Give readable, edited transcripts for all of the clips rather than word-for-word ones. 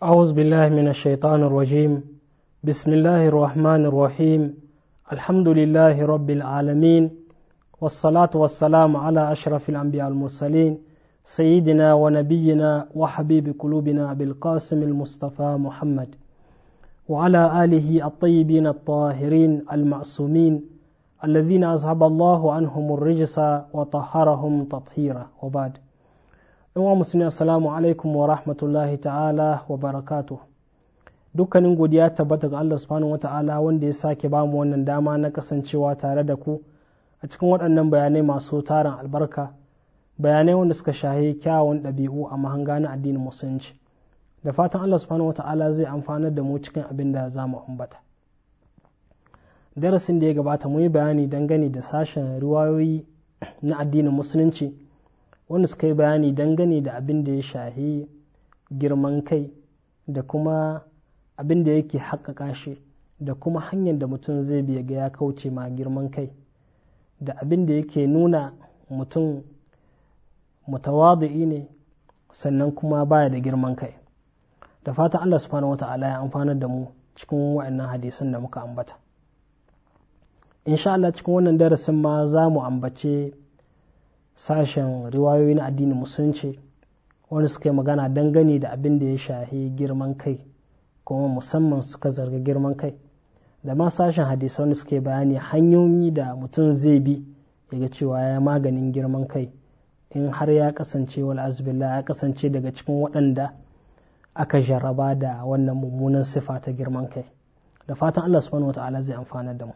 أعوذ بالله من الشيطان الرجيم. بسم الله الرحمن الرحيم. الحمد لله رب العالمين، والصلاة والسلام على أشرف الأنبياء المرسلين سيدنا ونبينا وحبيب قلوبنا بالقاسم المصطفى محمد وعلى آله الطيبين الطاهرين المعصومين الذين أذهب الله عنهم الرجس وطهرهم تطهيرا، وبعد. Yan musulmi, assalamu alaikum wa rahmatullahi ta'ala wa barakatuh. Dukkanin godiya tabbata ga Allah subhanahu wa ta'ala wanda ya sake bamu wannan dama na kasancewa tare da ku a cikin waɗannan bayanai masu tarin albarka, bayanai wanda suka shahi kyawun ɗabi'u a mahanga na addinin musulunci. Da fatan Allah subhanahu wa ta'ala zai amfanar da mu cikin abin da za mu ambata. Darasin da ya gabata mu yi bayani dangane da sashen riwayoyi na addinin musulunci wanda suka yi bayani dangane da abin da ya shahi girman kai da kuma abin da yake haƙaƙa shi da kuma hanyar da mutum zai biya ga ya kauce ma girman kai da abin da yake nuna mutum mutawadi'i ne sannan kuma baya da girman kai. Da fatan Allah subhanahu wata'ala ya amfanar da mu cikin wa'annan hadisan da muka ambata. Insha Allah cikin wannan darasin ma za mu ambace sashen riwayoyi na addinin musulunci wanda suka yi magana dangane da abin da ya shahi girman kai kuma musamman suka zarga girman kai, da ma sashen hadisi wanda suka yi bayani hanyoyi da mutum zai bi daga cewa ya maganin girman kai in har ya kasance wal azbillah ya kasance daga cikin waɗanda aka jarraba da wannan mummunan sifa ta girman kai. Da fatan Allah subhanahu wata'ala zai amfana da mu.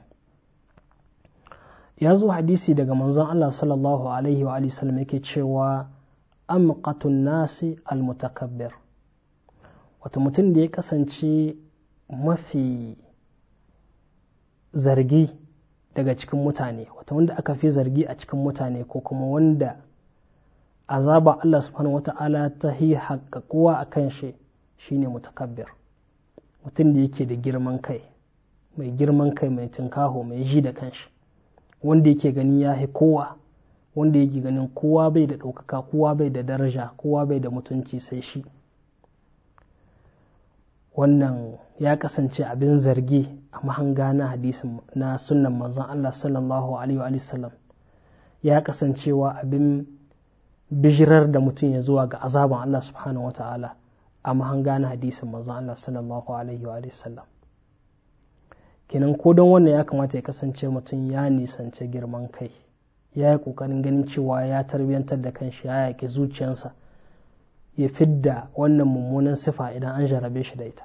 Ya zo hadisi daga manzon Allah sallallahu alaihi wa sallam yake cewa amqatun nasi almutakabbir, wata mutum da ya kasance mafi zargi daga cikin mutane, wata wanda aka fi zargi a cikin mutane ko kuma wanda azaba Allah subhanahu wata'ala ta yi haƙaƙuwa a kan shi shine mutakabbir, mutum da yake da girman kai, mai tinkaho, mai ji da kanshi, wanda yake gani ya yi kowa, wanda yake ganin kowa bai da ɗaukaka, kowa bai da daraja, kowa bai da mutunci sai shi. Wannan ya kasance abin zargi a mahanga na hadisin na sunnan manzon Allah sallallahu alaihi wa sallam, ya kasancewa abin bijirar da mutum ya zuwa ga azaban Allah subhanahu wa ta'ala a mahanga na hadisin manzon Allah sallallahu alaihi wa sallam. Kenan ko don wannan ya kamata ya kasance mutum ya nisance girman kai, ya yi ƙoƙarin ganin cewa ya tarbiyyantar da kanshi, ya yaƙi zuciyarsa, ya fidda wannan mummunan sifa idan an jarabe shi da ita.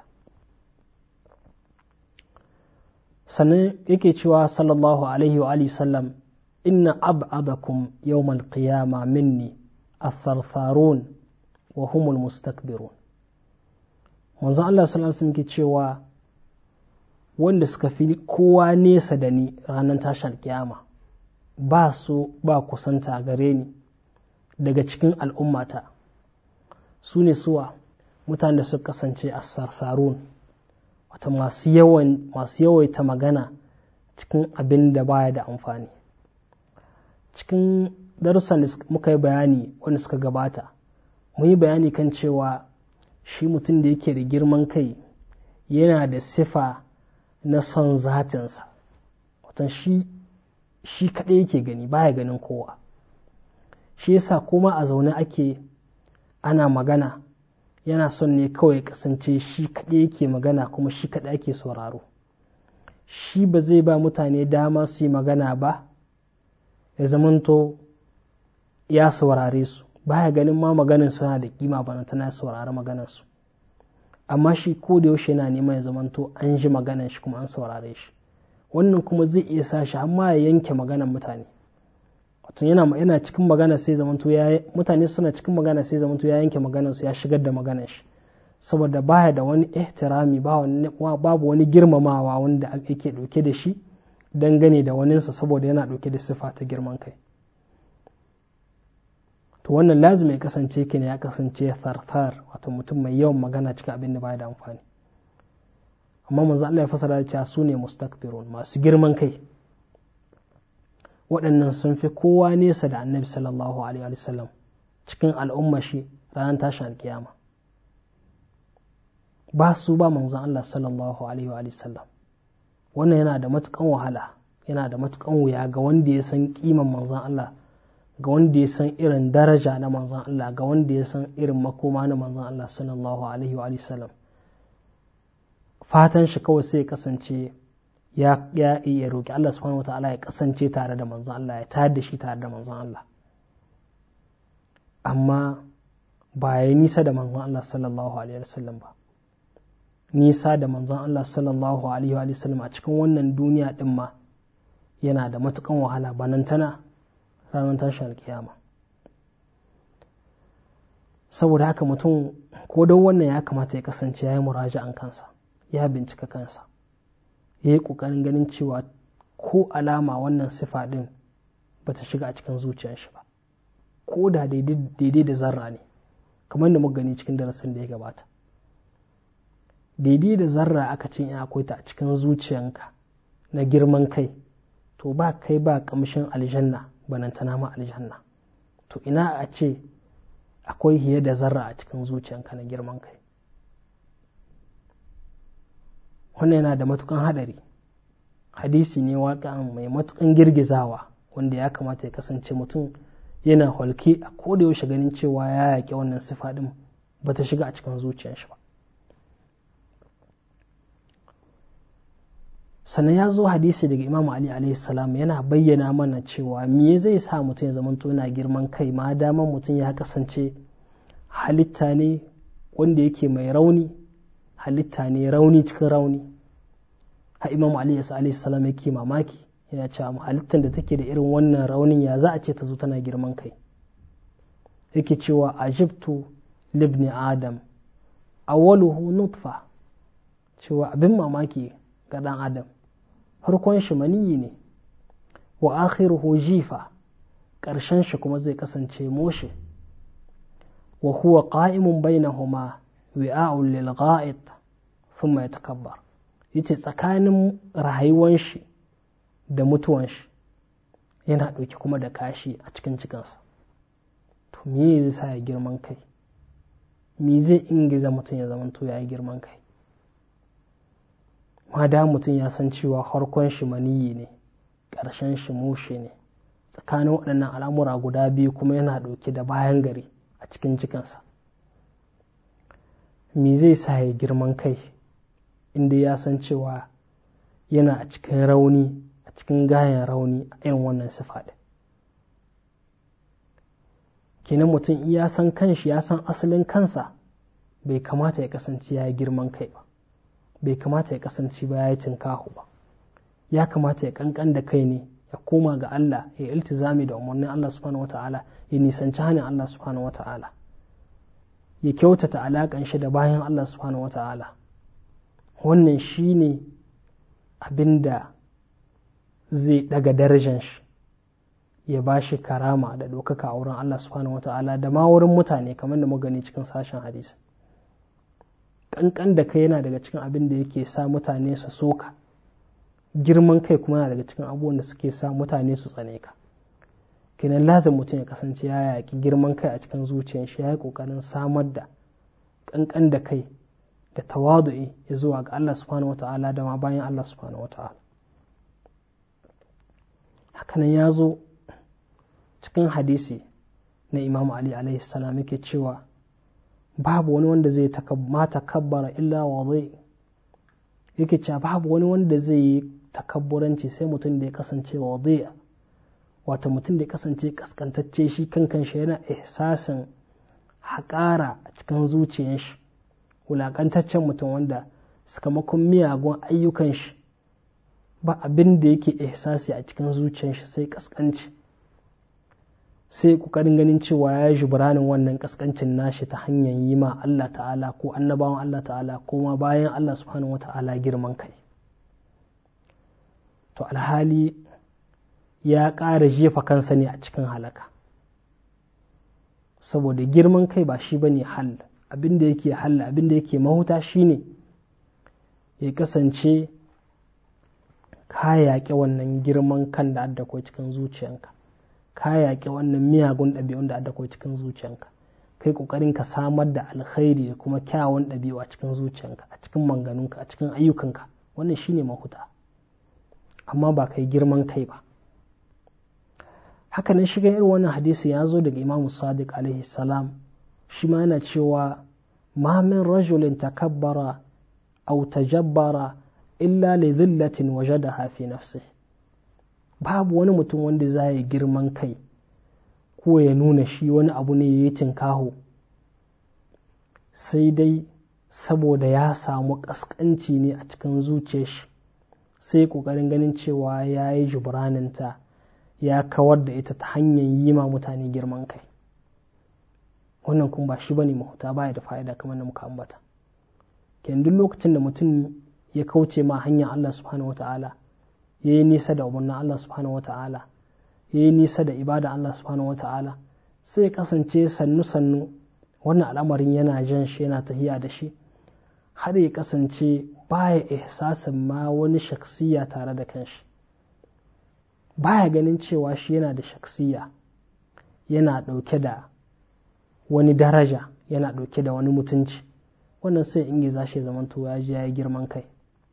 Sannan yake cewa sallallahu alaihi wa sallam, inna ab'adakum yawmal qiyama minni athartharun wa humul mustakbirun. Manzon Allah sallallahu alaihi wasallam yake cewa wanda suka fi kowa nesa da ni ranar tashin kiyama ba su ba kusanta gare ni daga cikin al'ummata, su ne suwa mutane da suka kasance a sarsarun, wata masu yawaita magana cikin abin da baya da amfani. Cikin darussan da muka yi bayani wanda suka gabata mun yi bayani kan cewa shi mutum da yake da girman kai yana da sifa na son zatinsa, watan shi kaɗai yake gani, baya ganin kowa. Shi yasa kuma a zaune ake ana magana yana son ne kawai kasance shi kaɗai yake magana kuma shi kaɗai ake sauraro. Shi ba zai ba mutane dama su yi magana ba ya zamanto ya saurare su, baya ganin ma maganin suna da kima ba na tana saurari maganarsu, amma shi ko da yaushe yana neman ya zamanto an ji maganar shi kuma an saurare shi. Wannan kuma zai iya sa shi amma ya yanke maganar mutane, wato yana cikin magana sai zamanto mutane suna cikin magana sai zamanto ya yanke maganar su, ya shigar da maganar shi, saboda baya da wani ihtirami, babu wani girmamawa wanda yake dauke da shi dangane da waninsa, saboda yana dauke da sifa ta girman kai. To wannan lazim ya kasance kenan ya kasance tharthar, wato mutum mai yawan magana cikin abin da baya da amfani. Amma manzo Allah ya fasara da cewa su ne mustakbirun, masu girman kai. Waɗannan sun fi kowa nesa da Annabi sallallahu alaihi wa sallam cikin al'umma shi ranar tashin alkiyama. ba su ba manzon Allah sallallahu alaihi wa sallam. Wannan yana da matukan wahala, yana da matukan wuya ga wanda ya san kiman manzon Allah, ga wanda ya san irin daraja na manzon Allah, ga wanda ya san irin makoma na manzon Allah sallallahu alaihi wa sallam. Fatan shi kawai sai ya kasance ya roƙi Allah subhanahu wa ta'ala ya kasance tare da manzon Allah, ya tayar da shi tare da manzon Allah, amma ba ya nisa da manzon Allah sallallahu alaihi wa sallam ba. Nisa da manzon Allah sallallahu alaihi wa sallam a cikin wannan duniya din ma yana da matukan wahala, banantana ranar tashin alkiyama. Saboda haka mutum ko don wannan ya kamata ya kasance ya yi muraja'an kansa, ya bincika kansa, ya yi ƙoƙarin ganin cewa ko alama wannan sifa ɗin ba ta shiga a cikin zuciyar shi ba, ko da daidai da zarra ne, kamar da muka gani cikin darasin da ya gabata. Daidai da zarra aka ce in akwai ta a cikin zuciyanka na girman kai, to ba kai ba kamshin aljanna, banantana ma aljanna. To ina a ce akwai hiye da zarra a cikin zuciyanka na girman kai. Wannan yana da matukan hadari. Hadisi ne waƙa mai matukan girgizawa, wanda ya kamata ya kasance mutum yana holke a koda yaushe ganin cewa ya yaƙi wannan sifa din ba ta shiga a cikin zuciyar shi ba. Sannan ya zo hadisi daga Imam Ali alaihi salam yana bayyana mana cewa me zai sa mutum ya zamanto yana girman kai, ma daman mutum ya kasance halitta ne wanda yake mai rauni, halitta ne rauni cikin rauni. Ha Imam Ali alaihi salam yake mamaki, yana cewa halittar da take da irin wannan raunin ya za a ce ta zo tana girman kai. Yake cewa ajibtu libni adam awwaluhu nutfa, cewa abin mamaki ga dan adam, farkon shi maniyi ne, wa akhiruhu jifa, ƙarshen shi kuma zai kasance moshe, wa huwa qa'imun bainahuma wi'a'un lil gha'it thumma yatakabbar. Yace tsakanin rayuwan shi da mutuwan shi yana ɗauki kuma da kashi a cikin cikinsa. To me zai sa ya girman kai? Me zai ingiza mutum ya zamanto ya yi girman kai? Ma da mutum ya san cewa harkon shi maniyi ne, ƙarshen shi mushe ne, tsakanin waɗannan al'amura guda biyu kuma yana ɗauke da bayan gari a cikin cikinsa. Me zai sa ya girman kai inda ya san cewa yana a cikin rauni, a cikin gayan rauni a irin wannan sifa ɗin? Kenan mutum ya san kanshi, ya san asalin kansa, bai kamata ya kasance ya yi girman kai ba, bai kamata ya kasance ba ya yi tinkahu ba. Ya kamata ya kankan da kai ne, ya koma ga Allah, ya iltizami da umarnin Allah subhanahu wata'ala, ya nisanci hannun Allah subhanahu wata'ala, ya kyautata alaƙan shi da bayan Allah subhanahu wata'ala. Wannan shi ne abin da zai daga darajar shi, ya ba shi karama da ɗaukaka a wurin Allah subhanahu wata'ala da ma wurin mutane, kamar da magani cikin sashen hadisi. Ƙanƙan da kai yana daga cikin abin da yake sa mutane su soka, girman kai kuma yana daga cikin abubuwan da suke sa mutane su tsane ka. Kenan lazim mutum ya kasance ya yaƙi girman kai a cikin zuciyar shi, ya yi ƙoƙarin samar da ƙanƙan da kai da tawadu'i ya zuwa ga Allah subhanahu wata'ala da ma bayan Allah subhanahu wata'ala. Hakanan ya zo cikin hadisi na Imam Ali alaihi salam yake cewa babu wani wanda zai takabbara illa wadai, yake cewa babu wani wanda zai yi takabburanci sai mutum da ya kasance wadai, wato mutum da ya kasance kaskantacce shi kankan shi yana ihsasin haƙara a cikin zuciyar shi, wulaƙantaccen mutum wanda sakamakon miyagun ayyukan shi ba abin da yake ihsasi a cikin zuciyar shi sai kaskanci, sai ƙoƙarin ganin cewa ya yi jibranin wannan kaskancin nashi ta hanyar yi ma Allah ta'ala ko annabawan Allah ta'ala ko ma bayan Allah subhanahu wata'ala girman kai. To alhali ya ƙara jefa kansa ne a cikin halaka, saboda girman kai ba shi bane hal. Abin da yake hal, abin da yake mahuta shine ya kasance ka yaƙi wannan girman kan da adda ko cikin zuciyanka, ka yaƙi wannan miyagun ɗabi'un da adda ko cikin zuciyanka, kai ƙoƙarin ka samar da alkhairi da kuma kyawun ɗabi'u a cikin zuciyanka, a cikin manganunka, a cikin ayyukanka. Wannan shine mahuta, amma ba kai girman kai ba. Haka nan shiga irin wannan hadisi ya zo daga Imam Sadiq alaihi salam, shi ma yana cewa ma min rajulin takabbara aw tajabbara illa li dhillatin wajadaha fi nafsihi. Babu wani mutum wanda za ya girman kai ko ya nuna shi wani abu ne ya yi tinkaho, sai dai saboda ya samu ƙasƙanci ne a cikin zuciyar shi, sai ƙoƙarin ganin cewa ya yi jubraninta, ya kawar da ita ta hanyar yi ma mutane girman kai. Wannan kuma ba shi bane mahuta, baya da fa'ida kamar da muka ambata. Ken duk lokacin da mutum ya kauce ma hanyar Allah subhanahu wata'ala, ya yi nisa da umarnin Allah subhanahu wata'ala, ya yi nisa da ibada Allah subhanahu wata'ala, sai ya kasance sannu-sannu wannan al'amarin yana jan shi, yana tahiya da shi, har ya kasance baya ihsasin ma wani shaksiya tare da kanshi, baya ganin cewa shi yana da shaksiya, yana ɗauke da wani daraja, yana ɗauke da wani mutunci. Wannan sai ingiza shi zamanto ya ji ya yi girman kai.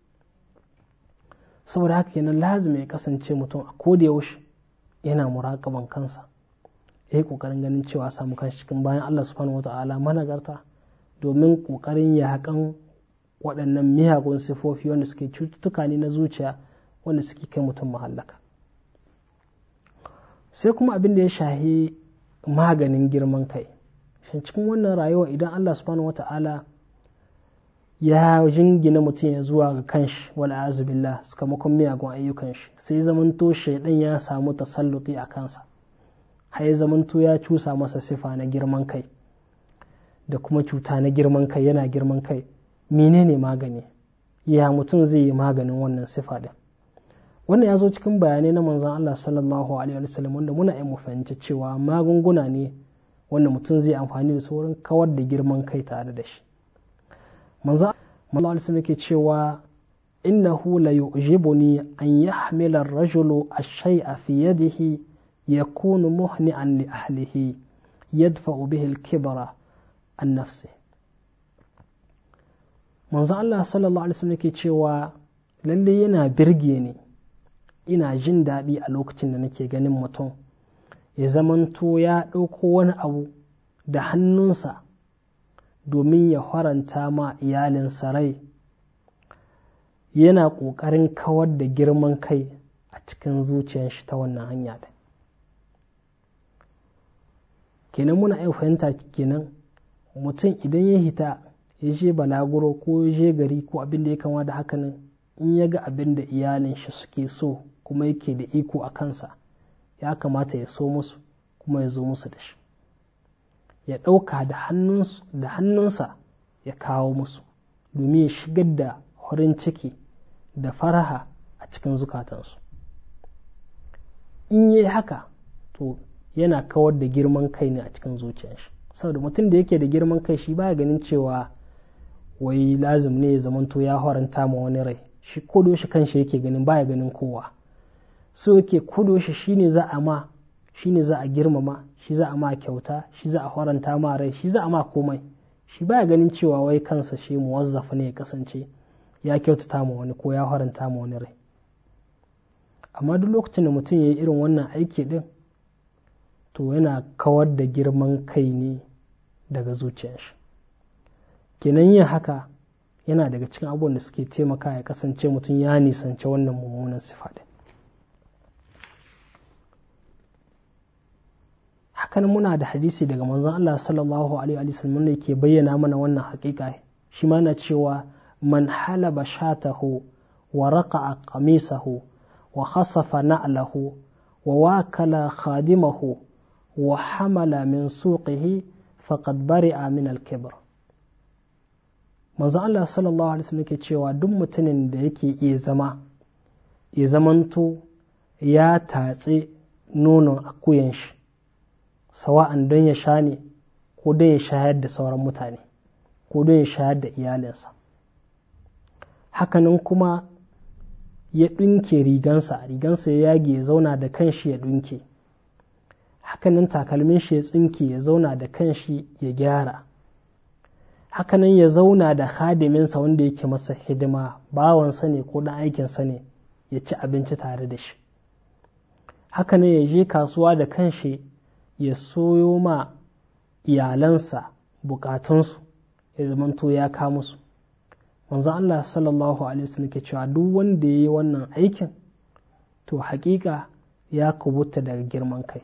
Saboda haka kenan lazim ya kasance mutum a koda yaushe yana muraƙaban kansa, ya yi ƙoƙarin ganin cewa samu kanshi cikin bayan Allah subhanahu wata'ala managarta, domin ƙoƙarin yaƙan waɗannan miyagun sifofi wanda suke cututtuka ne na zuciya wanda suke kai mutum mahallaka. Sai kuma abin da ya shahi maganin girman kai. Shin cikin wannan rayuwa idan Allah subhanahu wata'ala ya jingina mutum ya zuwa ga kanshi wal a'azu billah sakamakon miyagun ayyukan shi, sai zamanto shaidan ya samu tasalluti a kansa, har ya zamanto ya cusa masa sifa na girman kai da kuma cuta na girman kai, yana girman kai. Menene magani? Ya mutum zai yi maganin wannan sifa din? Wannan ya zo cikin bayanai na manzon Allah sallallahu alaihi wasallam, wanda muna mu fahimci cewa magunguna ne wanda mutum zai amfani da su wurin kawar da girman kai tare da shi. Manzon Allah sallallahu ke cewa innahu la yu'jibuni an yahmila ar-rajulu ash-shay'a fi yadihi yakunu muhni'an li ahlihi yadfa'u bihi al-kibra an nafsihi. Manzon Allah sallallahu alaihi wasallam ke cewa lalle yana birge ni, ina jin daɗi a lokacin da nake ganin mutum ya zamanto ya ɗauko wani abu da hannunsa domin ya faranta ma iyalinsa rai, yana ƙoƙarin kawar da girman kai a cikin zuciyar shi ta wannan hanya da. Kenan muna iya fahimta kenan mutum idan ya hita ya je balaguro ko ya je gari ko abin da ya kama da hakanan, in ya ga abin da iyalin shi suke so kuma yake da iko a kansa, ya kamata ya so musu kuma ya zo musu da shi, ya ɗauka da hannunsa ya kawo musu domin ya shigar da farin ciki da faraha a cikin zukatansu. In yi haka to yana kawar da girman kai ne a cikin zuciyar shi, saboda mutum da yake da girman kai shi baya ganin cewa wai lazim ne ya zamanto ya haranta ma wani rai, shi kodo shi kanshi yake ganin, baya ganin kowa, so yake kodo shi shine za a ma, shine za a girmama, shi za a ma kyauta, shi za a haranta ma rai, shi za a ma komai. Shi baya ganin cewa wai kansa shi muwazzafa ne ya kasance ya kyautata ma wani ko ya haranta ma wani rai. Amma duk lokacin da mutum ya yi irin wannan aiki din, to yana kawar da girman kai ne daga zuciyar shi. Kenan yin haka yana daga cikin abubuwan da suke taimaka ya kasance mutum ya nisance wannan mummunan sifa din. Hakan muna da hadisi daga manzon Allah sallallahu alaihi wasallam da yake bayyana mana wannan haƙiƙa. Shi ma na cewa man halaba shatahu wa raqa'a qamisahu wa khasafa na'lahu wa wakala khadimahu wa hamala min suqihi faqad bari'a min al-kibr. Manzon Allah sallallahu alaihi wasallam yake cewa duk mutumin da yake iya zama ya zamanto ya tatse nonon akuyan shi, sawa'an don ya sha ne ko don ya shayar da sauran mutane ko don ya shayar da iyalinsa, hakanan kuma ya ɗinke rigansa ya yage ya zauna da kanshi ya ɗinke, hakanan takalmin shi ya tsinke ya zauna da kanshi ya gyara, hakanan ya zauna da hadiminsa wanda yake masa hidima, bawansa ne ko ɗan aikinsa ne, ya ci abinci tare da shi, hakanan ya je kasuwa da kanshi ya soyo ma iyalansa bukatunsu ya zamanto ya ka musu. Manzon Allah sallallahu alaihi wasallam ke cewa duk wanda ya yi wannan aikin to hakika ya kubuta daga girman kai.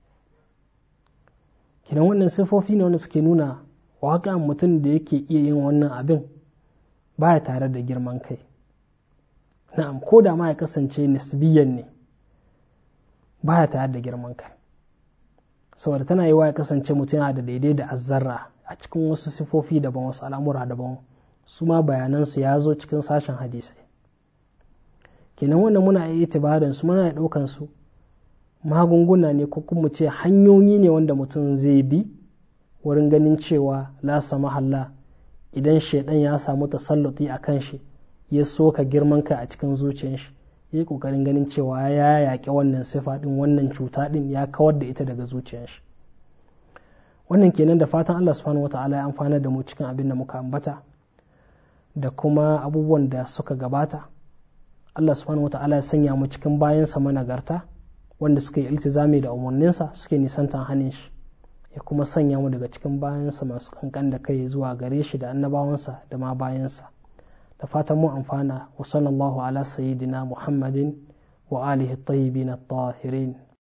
Kinan wannan sifofi ne wanda suke nuna waƙan mutum da yake iya yin wannan abin baya tare da girman kai. Na'am, ko da ma ya kasance nisbiyan ne baya tare da girman kai, saboda tana yi wa ya kasance mutum yana da daidai da azzarra a cikin wasu sifofi daban, wasu al'amura daban, su ma bayanansu ya zo cikin sashen hadisai. Kenan wannan muna iya itibarin su, muna ɗaukan su magunguna ne ko kuma ce hanyoyi ne wanda mutum zai bi wurin ganin cewa la samahalla idan shaidan ya samu tasalluti a kan shi ya soka girman kai a cikin zuciyar shi, ya yi kokarin ganin cewa ya yaƙi wannan sifa din, wannan cuta din ya kawar da ita daga zuciyar shi. Wannan kenan, da fatan Allah subhanahu wata'ala ya amfana da mu cikin abin da muka ambata da kuma abubuwan da suka gabata. Allah subhanahu wata'ala ya sanya mu cikin bayansa managarta wanda suka yi iltizami da umarninsa suke nisantan hannun shi, ya kuma sanya mu daga cikin bayansa masu kankan da kai zuwa gare shi da annabawansa da ma bayansa. Da fatan mu amfana. Wa sallallahu ala sayyidina Muhammadin wa alihi at-tayyibin at-tahirin.